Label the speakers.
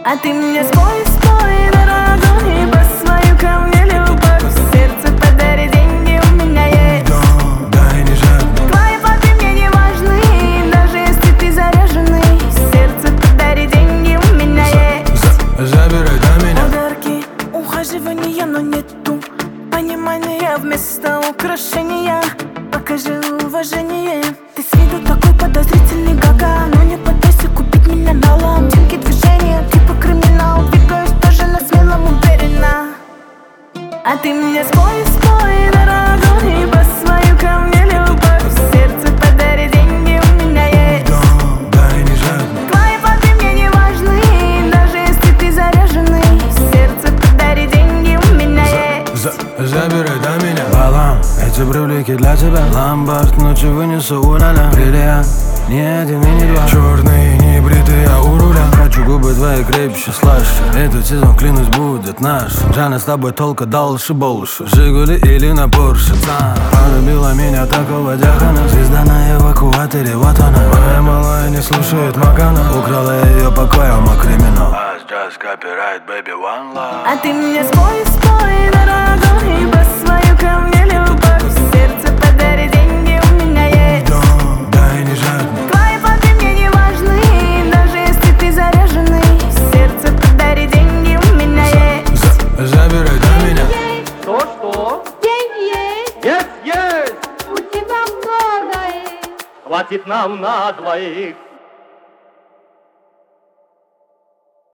Speaker 1: А ты мне спой, спой на ладони, посвою ко мне любовь. Сердце подари, деньги у меня есть.
Speaker 2: Да, и не жадный.
Speaker 1: Твои фото мне не важны, даже если ты заряженный. Сердце подари, деньги у меня есть.
Speaker 2: Забирай до меня.
Speaker 1: Подарки, ухаживания, но нету понимания вместо украшения. Покажи уважение. Ты с виду такой подозрительный, гага, но не пытайся купить меня налом. Деньги, движения, типа криминал. Двигаюсь тоже на смелом, уверенно. А ты мне спой, спой на ладони, посвою ко мне любовь. Сердце подари, деньги у меня есть.
Speaker 2: Да, и не жадный.
Speaker 1: Твои фото мне не важны, даже если ты заряженный. Сердце подари, деньги у меня есть.
Speaker 2: Забирай до меня. Балам, эти брюлики для тебя. Ломбард ночью вынесу ураля. Бриллиант, не один и не два. Черные, не бритые, а у руля. Хочу губы твои крепче, слаще. Этот сезон, клянусь, будет наш. Жанна, с тобой толка дальше больше. Жигули или на Порше. Полюбила меня такого дьякона. Звезда на эвакуаторе, вот она. Моя малая не слушает Макана. Украла ее покоем, а криминал. Just copyright, baby, one love.
Speaker 1: А ты мне спой, спой на ладони, посвою ко мне любовь. Сердце подари, деньги у меня есть.
Speaker 2: Да, и не жадный.
Speaker 1: Твои фото мне не важны, даже если ты заряженный. Сердце подари, деньги у меня есть.
Speaker 2: Забирай до меня.
Speaker 3: Что?
Speaker 4: Деньги есть,
Speaker 3: Есть!
Speaker 4: у тебя много их.
Speaker 3: Хватит нам на двоих.